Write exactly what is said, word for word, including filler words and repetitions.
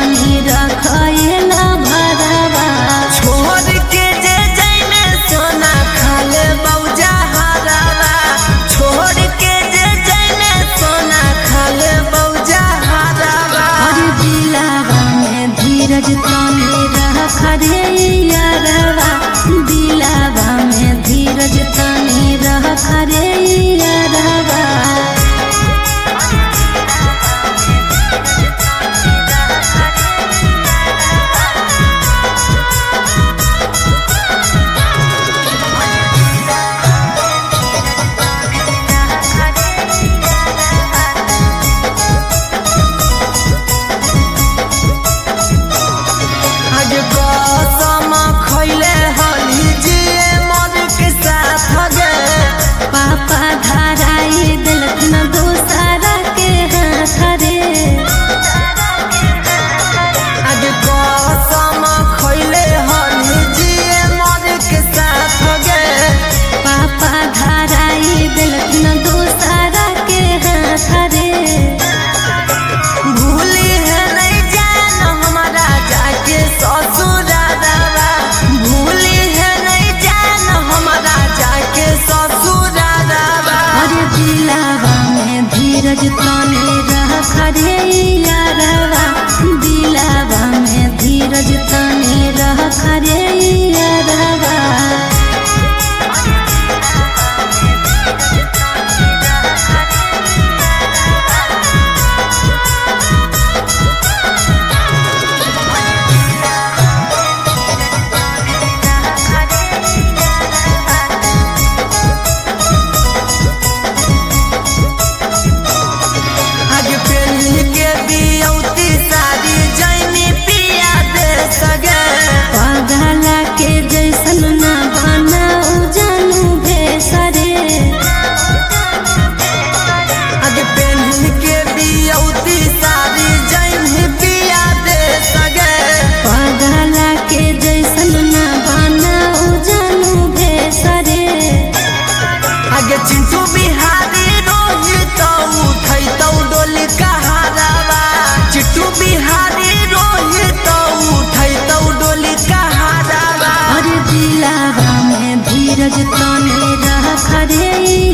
तनी रखएला भरवा। छोड़ के जे जाइने सोना खाले बौजा हरावा। छोड़ के जे जाइने सोना खाले बौजा हरावा। अरे दिलावा में धीरज तनी रख रे यारवा। दिलावा में धीरज तनी रख रे यारवा। आज कसम खइले हली जिए मर के साथ गे। पापा धराई दिलत न दूसरा के हाथ रे। आज कसम खइले हली जिए मर के साथ गे। पापा धराई दिलत न दूसरा के हाथ रे। भूली है नहीं जान हमारा जाके ससुरालवा। भूली है नहीं जान हमारा जाके ससुरालवा। अरे दिलावा में धीरज तनी रख रे यारवा। दिलावा में धीरज तनी रख रे यारवा। आज पेली के बियौती सारी जैनी पिया दे सगे। पगला के जैसन ना बनाऊ जानू भेसरे। आज पेली के बियौती सारी जैनी पिया दे सगे। पगला के जैसन ना बनाऊ जानू भेसरे। आगे चिंटू बिहारी रोहित उठैतौ डोली कहारावा। चिट्टू बिहारी रोहित उठैतौ डोली कहारावा। अरे दिलावा में धीरज तनी रख रे